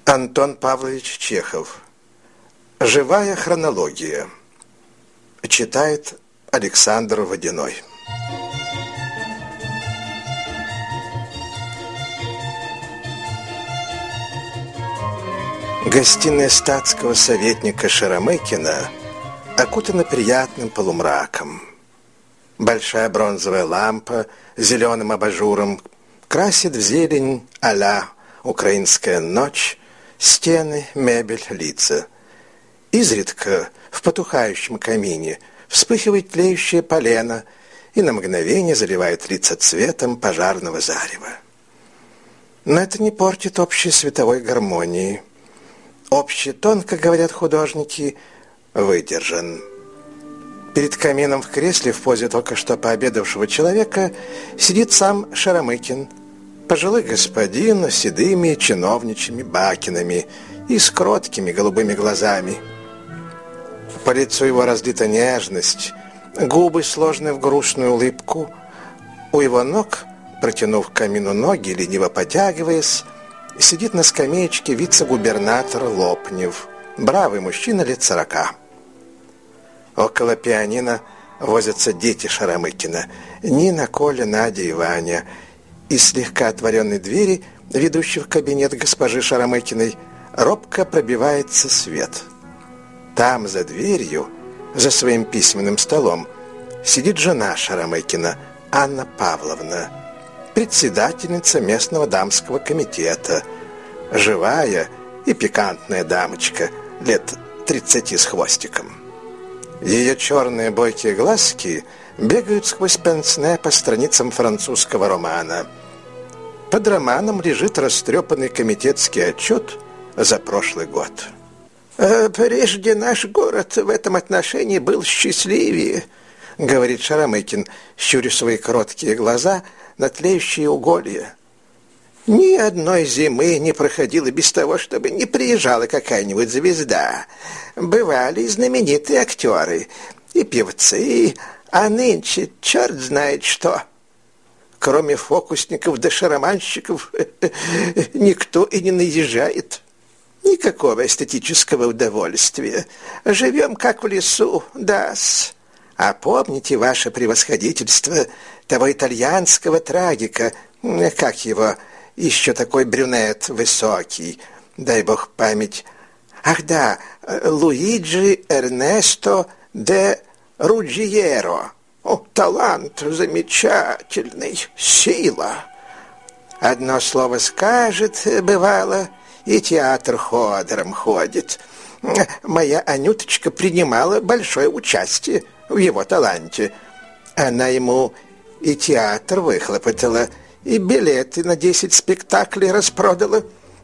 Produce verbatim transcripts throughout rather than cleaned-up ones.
Антон Павлович Чехов. «Живая хронология». Читает Александр Водяной. Гостиная статского советника Шеремыкина окутана приятным полумраком. Большая бронзовая лампа с зеленым абажуром красит в зелень а-ля украинская ночь стены, мебель, лица. Изредка в потухающем камине вспыхивает тлеющее полено и на мгновение заливает лица цветом пожарного зарева. Но это не портит общей световой гармонии. Общий тон, как говорят художники, выдержан. Перед камином в кресле в позе только что пообедавшего человека сидит сам Шеремыкин, пожилой господин с седыми чиновничьими бакинами и с кроткими голубыми глазами. По лицу его разлита нежность, губы сложены в грустную улыбку. У его ног, протянув к камину ноги, лениво потягиваясь, сидит на скамеечке вице-губернатор Лопнев, бравый мужчина лет сорока. Около пианино возятся дети Шеремыкина: Нина, Коля, Надя и Ваня. Из слегка отворенной двери, ведущей в кабинет госпожи Шеремыкиной, робко пробивается свет. Там, за дверью, за своим письменным столом, сидит жена Шеремыкина, Анна Павловна, председательница местного дамского комитета, живая и пикантная дамочка, лет тридцати с хвостиком. Ее черные бойкие глазки бегают сквозь пенсне по страницам французского романа. Под романом лежит растрепанный комитетский отчет за прошлый год. «Прежде наш город в этом отношении был счастливее», — говорит Шеремыкин, щуря свои кроткие глаза на тлеющие уголья. «Ни одной зимы не проходило без того, чтобы не приезжала какая-нибудь звезда. Бывали и знаменитые актеры, и певцы, а нынче черт знает что. Кроме фокусников да шароманщиков никто и не наезжает. Никакого эстетического удовольствия. Живем как в лесу, да-с. А помните, ваше превосходительство, того итальянского трагика, как его, еще такой брюнет высокий, дай бог память. Ах да, Луиджи Эрнесто де Руджиеро. О, талант замечательный, сила. Одно слово скажет, бывало, и театр ходором ходит. Моя Анюточка принимала большое участие в его таланте. Она ему и театр выхлопотала, и билеты на десять спектаклей распродала.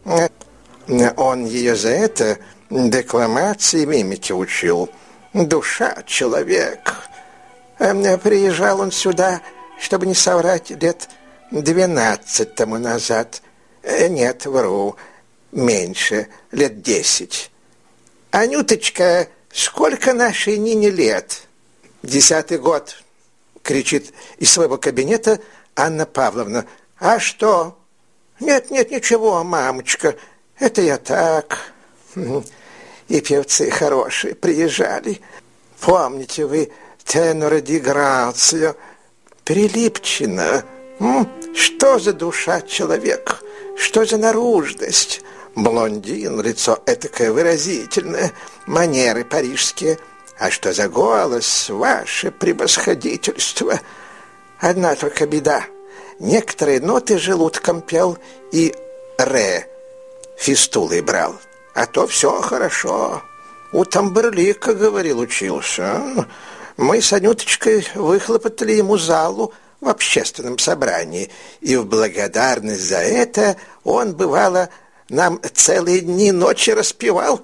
Он ее за это декламации и мимики учил. Душа человек. Приезжал он сюда, чтобы не соврать, лет двенадцать тому назад. Нет, вру, меньше, лет десять. «Анюточка, сколько нашей Нине лет?» «Десятый год», — кричит из своего кабинета Анна Павловна. «А что?» «Нет, нет, ничего, мамочка, это я так. И певцы хорошие приезжали. Помните вы тенора ди Грацио, Прилипчина? М? Что за душа человек? Что за наружность? Блондин, лицо этакое выразительное, манеры парижские. А что за голос, ваше превосходительство? Одна только беда. Некоторые ноты желудком пел и ре фистулой брал. А то все хорошо. У Тамберлика, говорил, учился. Мы с Анюточкой выхлопотали ему залу в общественном собрании, и в благодарность за это он, бывало, нам целые дни ночи распевал.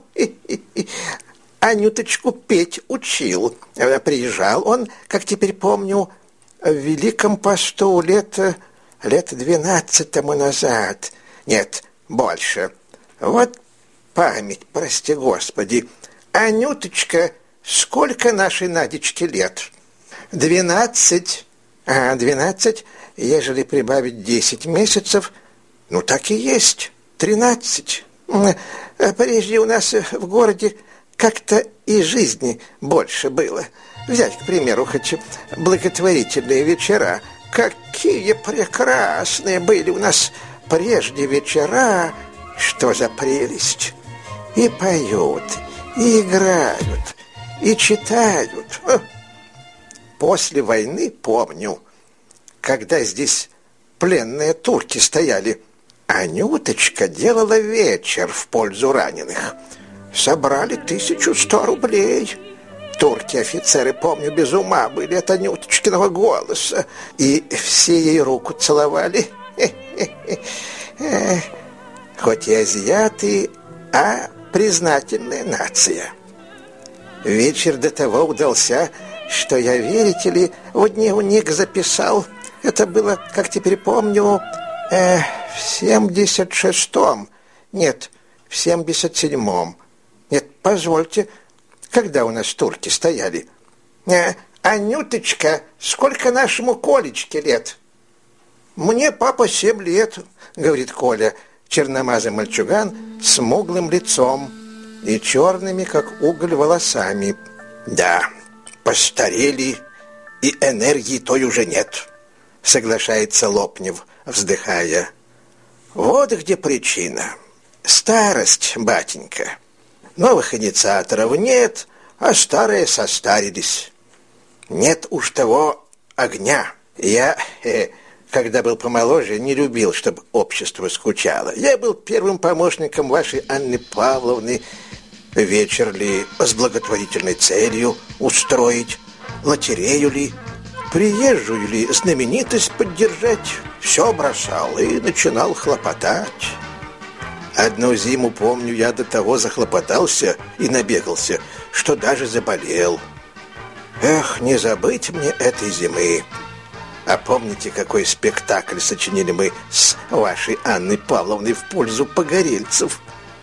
Анюточку петь учил. Приезжал он, как теперь помню, в Великом посту лет, лет двенадцать тому назад. Нет, больше. Вот память, прости господи. Анюточка, сколько нашей Надечке лет? Двенадцать. А, двенадцать, ежели прибавить десять месяцев, ну так и есть, тринадцать. Прежде у нас в городе как-то и жизни больше было. Взять, к примеру, хоть благотворительные вечера. Какие прекрасные были у нас прежде вечера, что за прелесть. И поют, и играют, и читают. После войны помню, когда здесь пленные турки стояли, Анюточка делала вечер в пользу раненых. Собрали тысячу сто рублей. Турки-офицеры, помню, без ума были от Анюточкиного голоса. И все ей руку целовали. Хоть и азиаты, а признательная нация. Вечер до того удался, что я, верите ли, в дневник записал. Это было, как теперь помню, э, в семьдесят шестом. Нет, в семьдесят седьмом. Нет, позвольте, когда у нас турки стояли? Э, Анюточка, сколько нашему Колечке лет? Мне, папа, семь лет, говорит Коля, черномазый мальчуган с смуглым лицом и черными, как уголь, волосами. Да, постарели, и энергии той уже нет, соглашается Лопнев, вздыхая. Вот где причина. Старость, батенька. Новых инициаторов нет, а старые состарились. Нет уж того огня. Я, э, когда был помоложе, не любил, чтобы общество скучало. Я был первым помощником вашей Анны Павловны. Вечер ли с благотворительной целью устроить, лотерею ли, приезжую ли знаменитость поддержать, все бросал и начинал хлопотать. Одну зиму, помню, я до того захлопотался и набегался, что даже заболел. Эх, не забыть мне этой зимы. А помните, какой спектакль сочинили мы с вашей Анной Павловной в пользу погорельцев?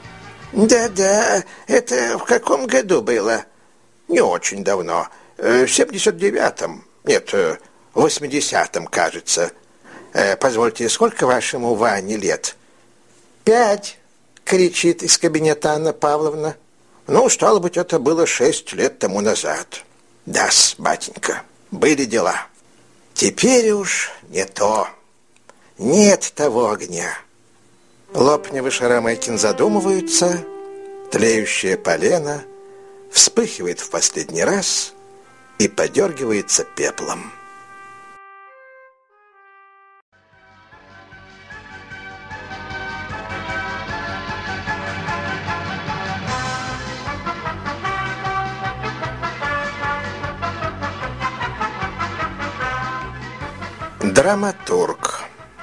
Да-да, это в каком году было? Не очень давно. В семьдесят девятом. Нет, в восьмидесятом, кажется. Позвольте, сколько вашему Ване лет? Пять, кричит из кабинета Анна Павловна. Ну, стало быть, это было шесть лет тому назад. Да-с, батенька, были дела. Теперь уж не то. Нет того огня. Лопнев и Шарамайкин задумываются. Тлеющее полено вспыхивает в последний раз и подергивается пеплом. Драматург.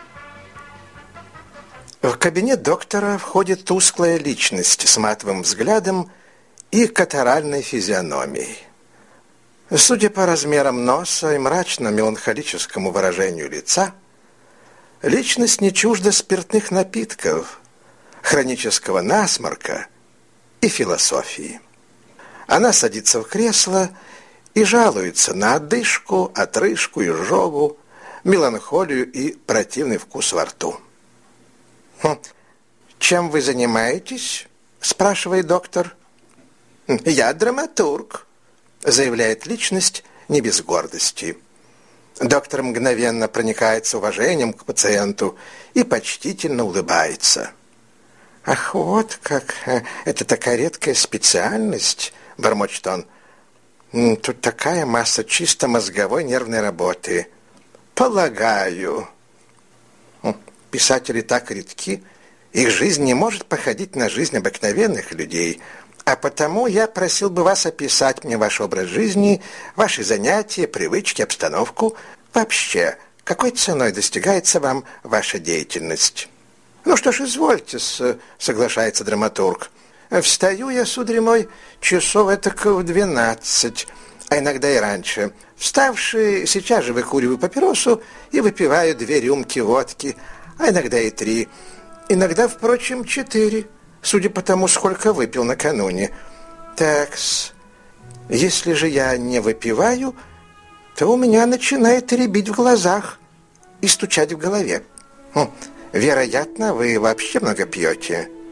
В кабинет доктора входит тусклая личность с матовым взглядом и катаральной физиономией. Судя по размерам носа и мрачно-меланхолическому выражению лица, личность не чужда спиртных напитков, хронического насморка и философии. Она садится в кресло и жалуется на одышку, отрыжку, изжогу, меланхолию и противный вкус во рту. «Хм, чем вы занимаетесь?» – спрашивает доктор. «Я драматург», – заявляет личность не без гордости. Доктор мгновенно проникается уважением к пациенту и почтительно улыбается. «Ах, вот как! Это такая редкая специальность!» – бормочет он. «Тут такая масса чисто мозговой нервной работы. Полагаю...» Писатели так редки, их жизнь не может походить на жизнь обыкновенных людей, а потому я просил бы вас описать мне ваш образ жизни, ваши занятия, привычки, обстановку. Вообще, какой ценой достигается вам ваша деятельность? Ну что ж, извольте, соглашается драматург. Встаю я, сударь мой, часов этак в двенадцать, а иногда и раньше. Вставший, сейчас же выкуриваю папиросу и выпиваю две рюмки водки, а иногда и три. Иногда, впрочем, четыре, судя по тому, сколько выпил накануне. Такс, если же я не выпиваю, то у меня начинает рябить в глазах и стучать в голове. Хм, вероятно, вы вообще много пьете.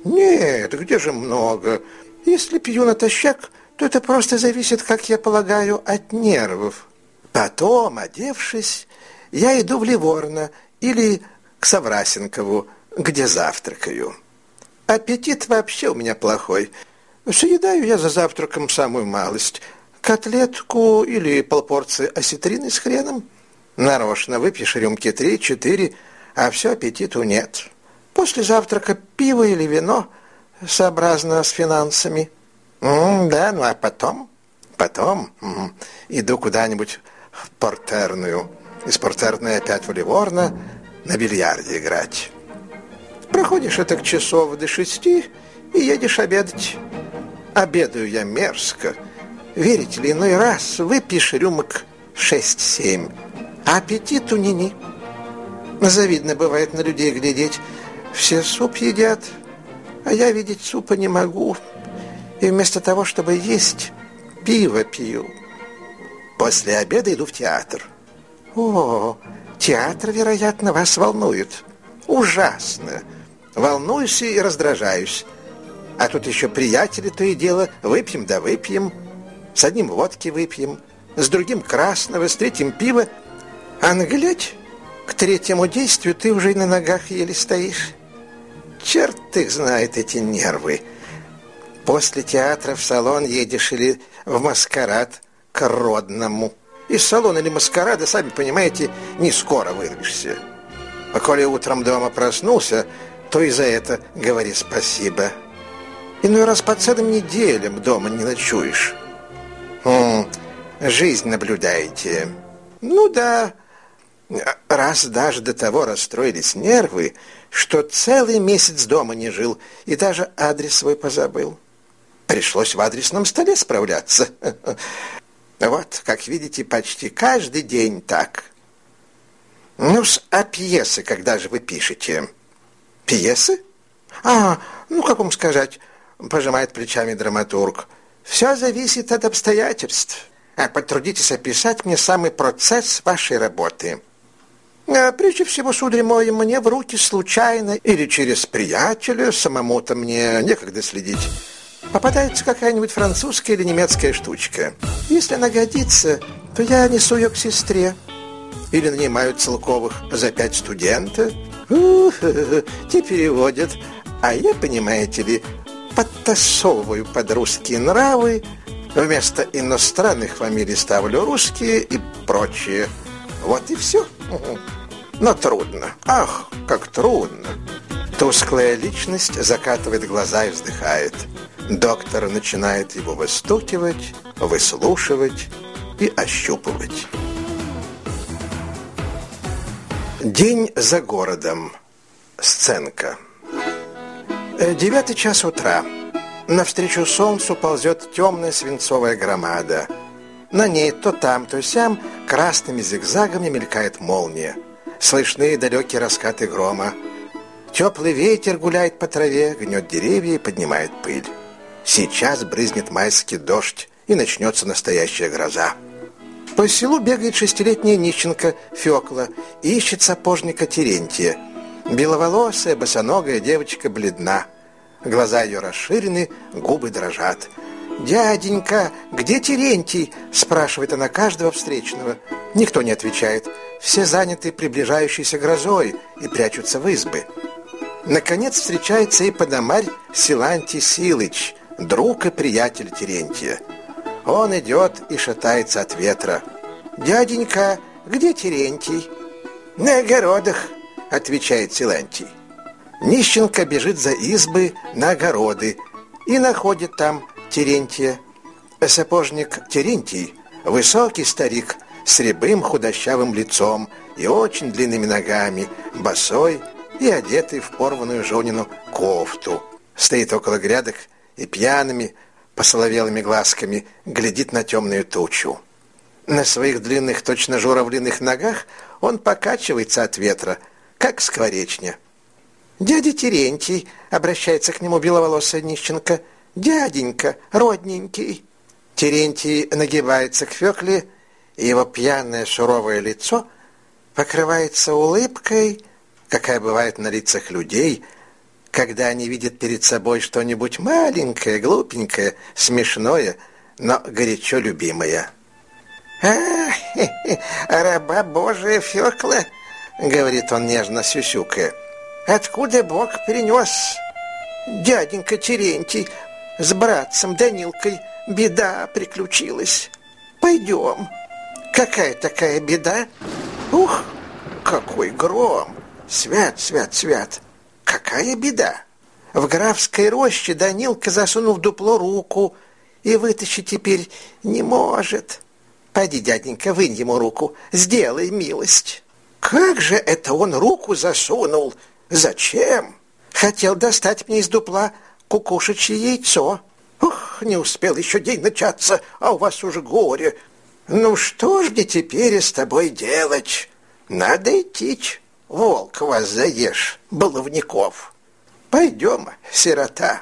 Нет, где же много? Если пью натощак, то это просто зависит, как я полагаю, от нервов. Потом, одевшись, я иду в Ливорно или к Саврасенкову, где завтракаю. Аппетит вообще у меня плохой. Съедаю я за завтраком самую малость. Котлетку или полпорции осетрины с хреном. Нарочно выпьешь рюмки три-четыре, а все аппетиту нет. После завтрака пиво или вино, сообразно с финансами. М, да, ну а потом, потом м, иду куда-нибудь в портерную. Из портерной опять в Ливорно на бильярде играть. Проходишь это к часов до шести и едешь обедать. Обедаю я мерзко. Верите ли, иной раз выпьешь рюмок шесть-семь, а аппетиту ни-ни. Завидно бывает на людей глядеть. Все суп едят, а я видеть супа не могу. И вместо того, чтобы есть, пиво пью. После обеда иду в театр. О, театр, вероятно, вас волнует. Ужасно. Волнуюсь и раздражаюсь. А тут еще приятели, то и дело, выпьем да выпьем. С одним водки выпьем, с другим красного, с третьим пива. А наглядь, к третьему действию ты уже и на ногах еле стоишь. Черт их знает, эти нервы. После театра в салон едешь или в маскарад к Родному. Из салона или маскарада, сами понимаете, не скоро вырвешься. А коли утром дома проснулся, то и за это говори спасибо. Иной раз по целым неделям дома не ночуешь. Хм, жизнь наблюдаете. Ну да, раз даже до того расстроились нервы, что целый месяц дома не жил и даже адрес свой позабыл. Пришлось в адресном столе справляться. Вот, как видите, почти каждый день так. Ну, а пьесы когда же вы пишете? Пьесы? А, ну, как вам сказать, пожимает плечами драматург. Все зависит от обстоятельств. А потрудитесь описать мне самый процесс вашей работы. А прежде всего, сударь мой, мне в руки случайно или через приятеля, самому-то мне некогда следить, попадается какая-нибудь французская или немецкая штучка. Если она годится, то я несу ее к сестре. Или нанимают Целковых за пять студента. Ух, те переводят. А я, понимаете ли, подтасовываю под русские нравы, вместо иностранных фамилий ставлю русские и прочее. Вот и все. Но трудно. Ах, как трудно. Тусклая личность закатывает глаза и вздыхает. Доктор начинает его выстукивать, выслушивать и ощупывать. День за городом. Сценка. Девятый час утра. Навстречу солнцу ползет темная свинцовая громада. На ней то там, то сям красными зигзагами мелькает молния. Слышны далекие раскаты грома. Теплый ветер гуляет по траве, гнет деревья и поднимает пыль. Сейчас брызнет майский дождь, и начнется настоящая гроза. По селу бегает шестилетняя нищенка Фёкла и ищет сапожника Терентия. Беловолосая, босоногая девочка бледна. Глаза ее расширены, губы дрожат. «Дяденька, где Терентий?» – спрашивает она каждого встречного. Никто не отвечает. Все заняты приближающейся грозой и прячутся в избы. Наконец встречается и подомарь Силантий Силыч, друг и приятель Терентия. Он идет и шатается от ветра. «Дяденька, где Терентий?» «На огородах», — отвечает Силантий. Нищенка бежит за избы на огороды и находит там Терентия. Сапожник Терентий — высокий старик с рябым худощавым лицом и очень длинными ногами, босой и одетый в порванную жонину кофту. Стоит около грядок и пьяными, посоловелыми глазками глядит на темную тучу. На своих длинных, точно журавлиных ногах он покачивается от ветра, как скворечня. «Дядя Терентий», — обращается к нему беловолосая нищенка, — «дяденька, родненький». Терентий нагибается к Фёкле, и его пьяное суровое лицо покрывается улыбкой, какая бывает на лицах людей, когда они видят перед собой что-нибудь маленькое, глупенькое, смешное, но горячо любимое. «А, раба Божия Фёкла», — говорит он нежно сюсюкая, — «откуда Бог принес? Дяденька Терентий с братцем Данилкой беда приключилась. Пойдем». «Какая такая беда?» «Ух, какой гром! Свят, свят, свят! Какая беда!» В графской роще Данилка засунул в дупло руку и вытащить теперь не может. Пойди, дяденька, вынь ему руку, сделай милость. «Как же это он руку засунул? Зачем?» «Хотел достать мне из дупла кукушечье яйцо». «Ух, не успел еще день начаться, а у вас уже горе. Ну что ж мне теперь с тобой делать? Надо идти, волк вас заешь, баловников. Пойдем, сирота».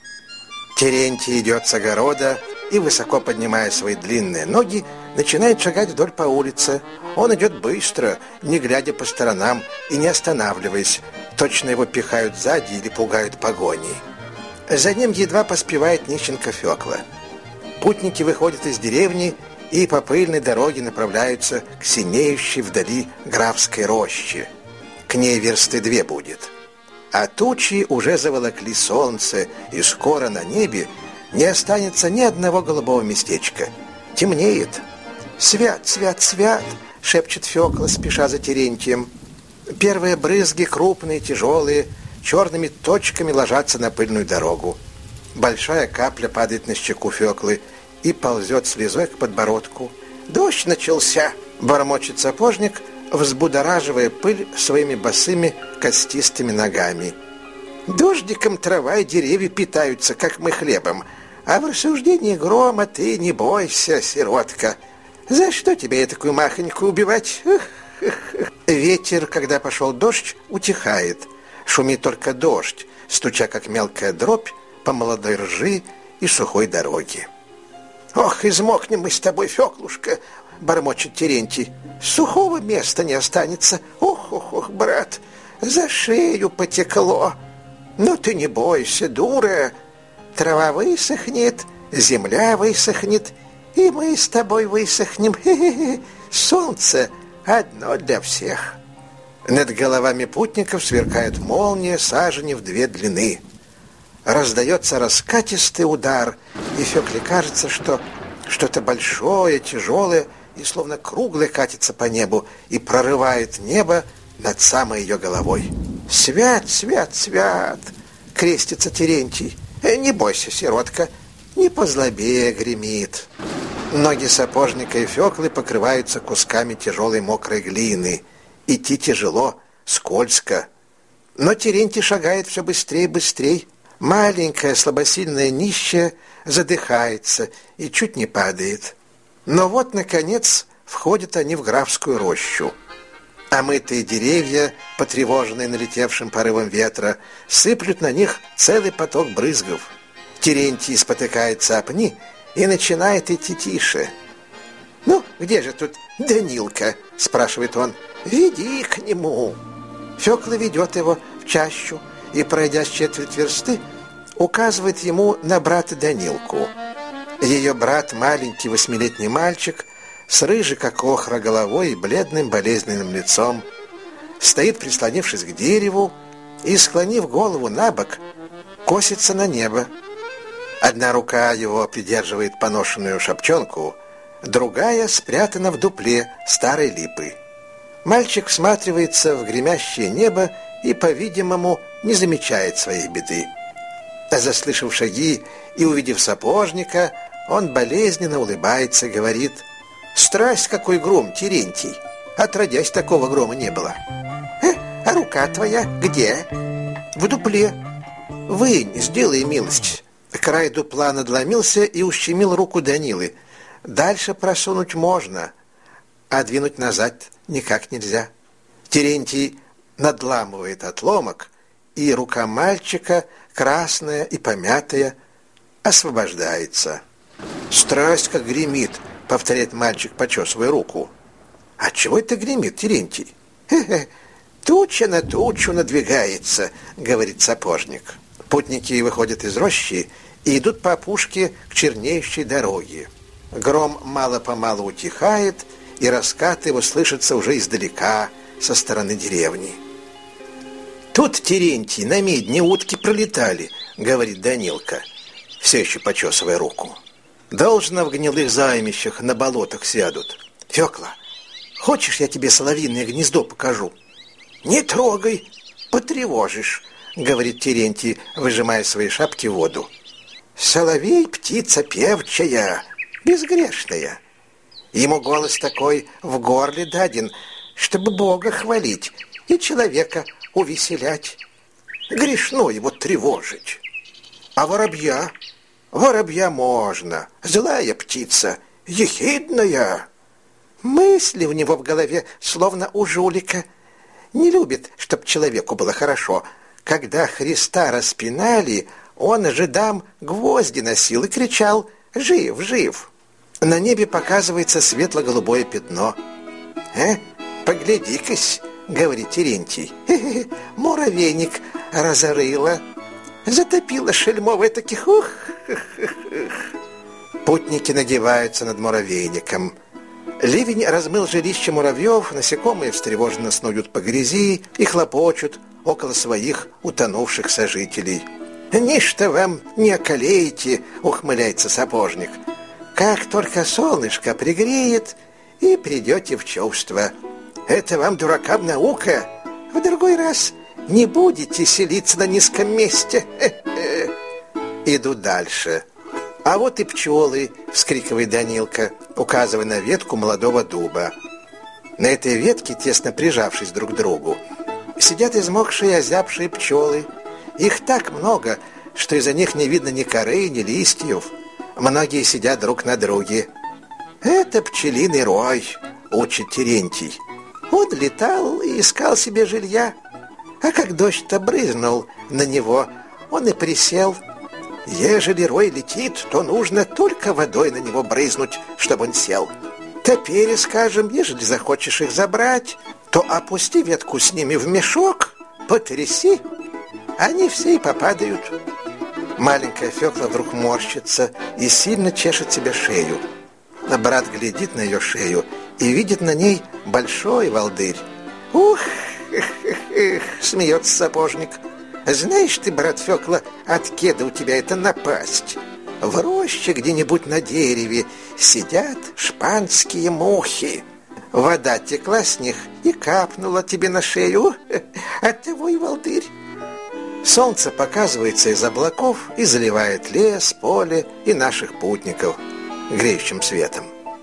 Терентий идет с огорода и, высоко поднимая свои длинные ноги, начинает шагать вдоль по улице. Он идет быстро, не глядя по сторонам и не останавливаясь. Точно его пихают сзади или пугают погоней. За ним едва поспевает нищенка Фёкла. Путники выходят из деревни и по пыльной дороге направляются к синеющей вдали графской роще. К ней версты две будет. А тучи уже заволокли солнце, и скоро на небе не останется ни одного голубого местечка. Темнеет. «Свят, свят, свят!» — шепчет Фёкла, спеша за Терентием. Первые брызги, крупные, тяжелые, черными точками ложатся на пыльную дорогу. Большая капля падает на щеку Фёклы и ползет слезой к подбородку. «Дождь начался!» — бормочет сапожник, взбудораживая пыль своими босыми костистыми ногами. «Дождиком трава и деревья питаются, как мы хлебом, а в рассуждении грома ты не бойся, сиротка. За что тебе такую махонькую убивать?» Ветер, когда пошел дождь, утихает. Шумит только дождь, стуча, как мелкая дробь, по молодой ржи и сухой дороге. «Ох, измокнем мы с тобой, Фёклушка!» — бормочет Терентий. «Сухого места не останется. Ох, ох, ох, брат, за шею потекло. Ну ты не бойся, дура. Трава высохнет, земля высохнет, и мы с тобой высохнем. Хе-хе-хе. Солнце одно для всех». Над головами путников сверкает молния сажени в две длины. Раздается раскатистый удар, и Фёкле кажется, что что-то большое, тяжелое и словно круглое катится по небу и прорывает небо над самой ее головой. «Свят, свят, свят!» — крестится Терентий. «Не бойся, сиротка, не позлобее гремит». Ноги сапожника и Фёклы покрываются кусками тяжелой мокрой глины. Идти тяжело, скользко. Но Терентий шагает все быстрее и быстрее. Маленькая слабосильная нищая задыхается и чуть не падает. Но вот, наконец, входят они в графскую рощу. Омытые деревья, потревоженные налетевшим порывом ветра, сыплют на них целый поток брызгов. Терентий спотыкается о пни и начинает идти тише. «Ну, где же тут Данилка?» — спрашивает он. «Веди к нему». Фёкла ведет его в чащу и, пройдя с четверть версты, указывает ему на брата Данилку. Ее брат — маленький восьмилетний мальчик с рыжей, как охра, головой и бледным болезненным лицом. Стоит, прислонившись к дереву, и, склонив голову на бок, косится на небо. Одна рука его придерживает поношенную шапчонку, другая спрятана в дупле старой липы. Мальчик всматривается в гремящее небо и, по-видимому, не замечает своей беды. Заслышав шаги и увидев сапожника, он болезненно улыбается и говорит: «Страсть, какой гром, Терентий! Отродясь, такого грома не было». «Э, а рука твоя где?» «В дупле». «Вынь, сделай милость». Край дупла надломился и ущемил руку Данилы. Дальше просунуть можно, а двинуть назад никак нельзя. Терентий надламывает отломок, и рука мальчика, красная и помятая, освобождается. «Страсть как гремит», — повторяет мальчик, почесывая руку. «А чего это гремит, Терентий?» «Хе-хе, «Туча на тучу надвигается», — говорит сапожник. Путники выходят из рощи и идут по опушке к чернеющей дороге. Гром мало-помалу утихает, и раскаты его слышатся уже издалека, со стороны деревни. «Тут, Терентий, на медне утки пролетали», — говорит Данилка, все еще почесывая руку. «Должно в гнилых займищах на болотах сядут. Фёкла, хочешь, я тебе соловьиное гнездо покажу?» «Не трогай, потревожишь», — говорит Терентий, выжимая свои шапки в воду. «Соловей — птица певчая, безгрешная. Ему голос такой в горле даден, чтобы Бога хвалить и человека увеселять. Грешно его тревожить. А воробья? Воробья можно. Злая птица, ехидная. Мысли у него в голове, словно у жулика. Не любит, чтоб человеку было хорошо. Когда Христа распинали, он жидам гвозди носил и кричал: «Жив, жив!» На небе показывается светло-голубое пятно. «Э, погляди-кась», — говорит Терентий, «хе-хе, муравейник разорыло, затопило шельмовое таких, ух, Путники нагибаются над муравейником. Ливень размыл жилище муравьев, насекомые встревоженно снуют по грязи и хлопочут около своих утонувших сожителей. «Ничто вам не околеете», — ухмыляется сапожник. «Как только солнышко пригреет, и придете в чувство. Это вам, дуракам, наука. В другой раз не будете селиться на низком месте». Иду дальше. «А вот и пчелы», — вскрикивает Данилка, указывая на ветку молодого дуба. На этой ветке, тесно прижавшись друг к другу, сидят измокшие и озябшие пчелы. Их так много, что из-за них не видно ни коры, ни листьев. Многие сидят друг на друге. «Это пчелиный рой», — учит Терентий. Он летал и искал себе жилья, а как дождь-то брызнул на него, он и присел. Ежели рой летит, то нужно только водой на него брызнуть, чтобы он сел. Теперь, скажем, ежели захочешь их забрать, то опусти ветку с ними в мешок, потряси, они все и попадают. Маленькая Фёкла вдруг морщится и сильно чешет себе шею. Брат глядит на ее шею и видит на ней большой волдырь. «Ух, эх, эх, эх», — смеется сапожник. «Знаешь ты, брат Фёкла, откеда у тебя эта напасть? В роще где-нибудь на дереве сидят шпанские мухи. Вода текла с них и капнула тебе на шею. Оттого и волдырь». Солнце показывается из облаков и заливает лес, поле и наших путников греющим светом.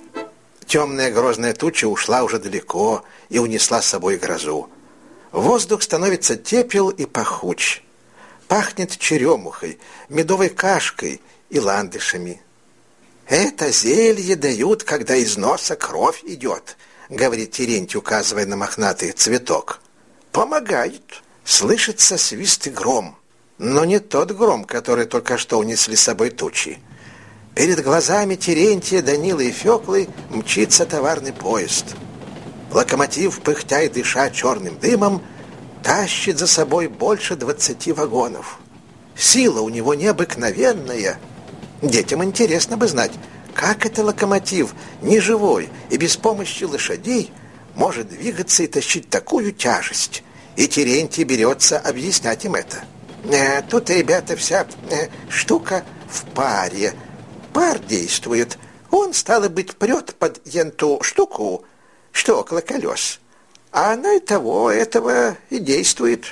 Темная грозная туча ушла уже далеко и унесла с собой грозу. Воздух становится тепел и пахуч. Пахнет черемухой, медовой кашкой и ландышами. «Это зелье дают, когда из носа кровь идет», — говорит Терентий, указывая на мохнатый цветок. «Помогает». Слышится свист и гром, но не тот гром, который только что унесли с собой тучи. Перед глазами Терентия, Данилы и Фёклы мчится товарный поезд. Локомотив, пыхтя и дыша черным дымом, тащит за собой больше двадцати вагонов. Сила у него необыкновенная. Детям интересно бы знать, как это локомотив, неживой и без помощи лошадей, может двигаться и тащить такую тяжесть. И Терентий берется объяснять им это. Э, тут, ребята, вся э, штука в паре. Пар действует. Он, стало быть, прет под енту штуку, что около колес. А она и того, этого и действует.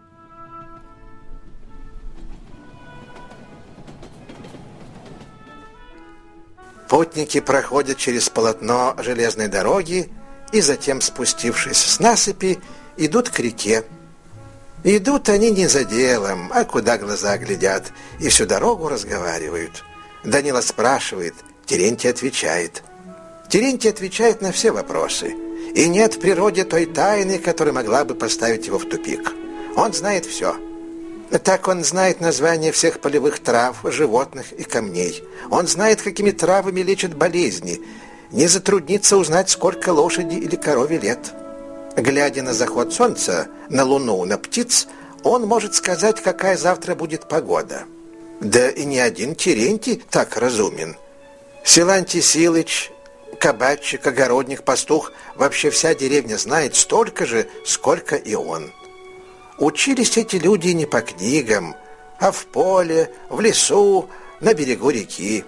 Путники проходят через полотно железной дороги и затем, спустившись с насыпи, идут к реке. Идут они не за делом, а куда глаза глядят, и всю дорогу разговаривают. Данила спрашивает, Терентий отвечает. Терентий отвечает на все вопросы, и нет в природе той тайны, которая могла бы поставить его в тупик. Он знает все. Так он знает названия всех полевых трав, животных и камней. Он знает, какими травами лечат болезни. Не затруднится узнать, сколько лошади или корове лет. Глядя на заход солнца, на луну, на птиц, он может сказать, какая завтра будет погода. Да и не один Терентий так разумен. Силантий Силыч, кабачик, огородник, пастух, вообще вся деревня знает столько же, сколько и он. Учились эти люди не по книгам, а в поле, в лесу, на берегу реки.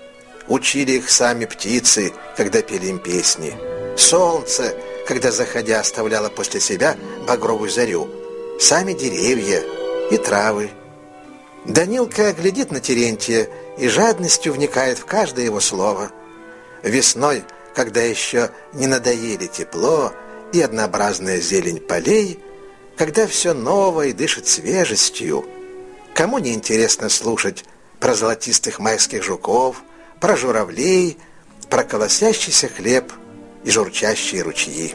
Учили их сами птицы, когда пели им песни. Солнце, когда, заходя, оставляло после себя багровую зарю. Сами деревья и травы. Данилка глядит на Терентия и жадностью вникает в каждое его слово. Весной, когда еще не надоели тепло и однообразная зелень полей, когда все новое и дышит свежестью, кому не интересно слушать про золотистых майских жуков, про журавлей, про колосящийся хлеб и журчащие ручьи.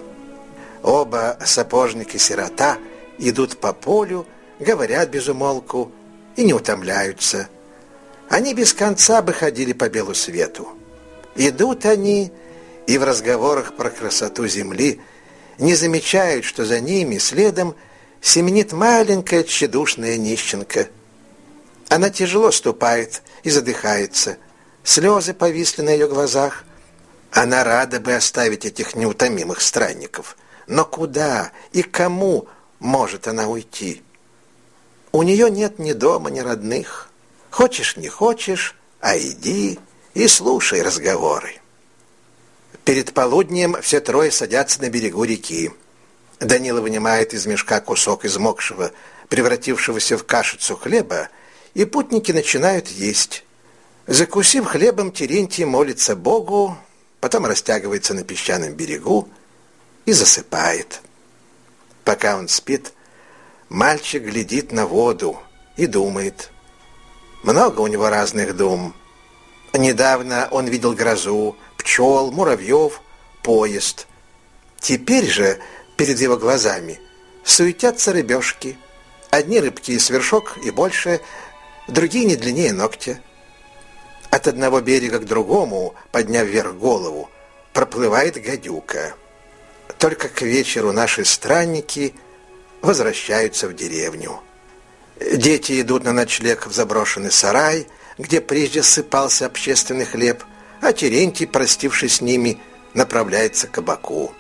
Оба, сапожник и сирота, идут по полю, говорят без умолку и не утомляются. Они без конца бы ходили по белу свету. Идут они, и в разговорах про красоту земли не замечают, что за ними следом семенит маленькая тщедушная нищенка. Она тяжело ступает и задыхается. Слезы повисли на ее глазах. Она рада бы оставить этих неутомимых странников. Но куда и кому может она уйти? У нее нет ни дома, ни родных. Хочешь, не хочешь, а иди и слушай разговоры. Перед полуднем все трое садятся на берегу реки. Данила вынимает из мешка кусок измокшего, превратившегося в кашицу хлеба, и путники начинают есть. Закусив хлебом, Терентий молится Богу, потом растягивается на песчаном берегу и засыпает. Пока он спит, мальчик глядит на воду и думает. Много у него разных дум. Недавно он видел грозу, пчел, муравьев, поезд. Теперь же перед его глазами суетятся рыбешки. Одни рыбки с вершок и больше, другие не длиннее ногтя. От одного берега к другому, подняв вверх голову, проплывает гадюка. Только к вечеру наши странники возвращаются в деревню. Дети идут на ночлег в заброшенный сарай, где прежде ссыпался общественный хлеб, а Терентий, простившись с ними, направляется к кабаку.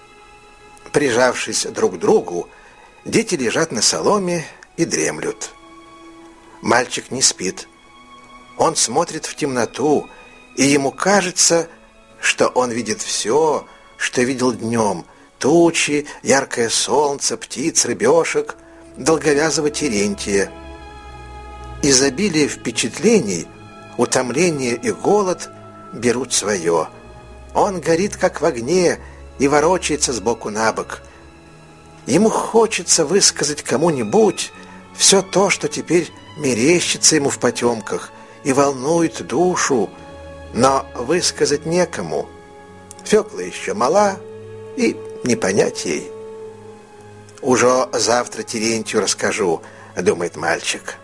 Прижавшись друг к другу, дети лежат на соломе и дремлют. Мальчик не спит. Он смотрит в темноту, и ему кажется, что он видит все, что видел днем: тучи, яркое солнце, птиц, рыбешек, долговязого Терентия. Изобилие впечатлений, утомление и голод берут свое. Он горит, как в огне, и ворочается сбоку на бок. Ему хочется высказать кому-нибудь все то, что теперь мерещится ему в потемках и волнует душу, но высказать некому. Фёкла еще мала, и не понять ей. «Уже завтра Терентию расскажу», — думает мальчик.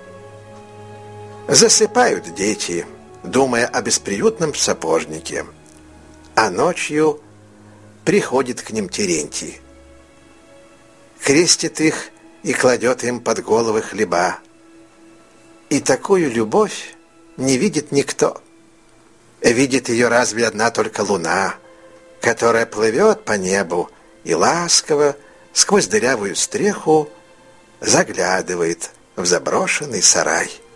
Засыпают дети, думая о бесприютном сапожнике. А ночью приходит к ним Терентий. Крестит их и кладет им под головы хлеба. И такую любовь не видит никто. Видит ее разве одна только луна, которая плывет по небу и ласково сквозь дырявую стреху заглядывает в заброшенный сарай.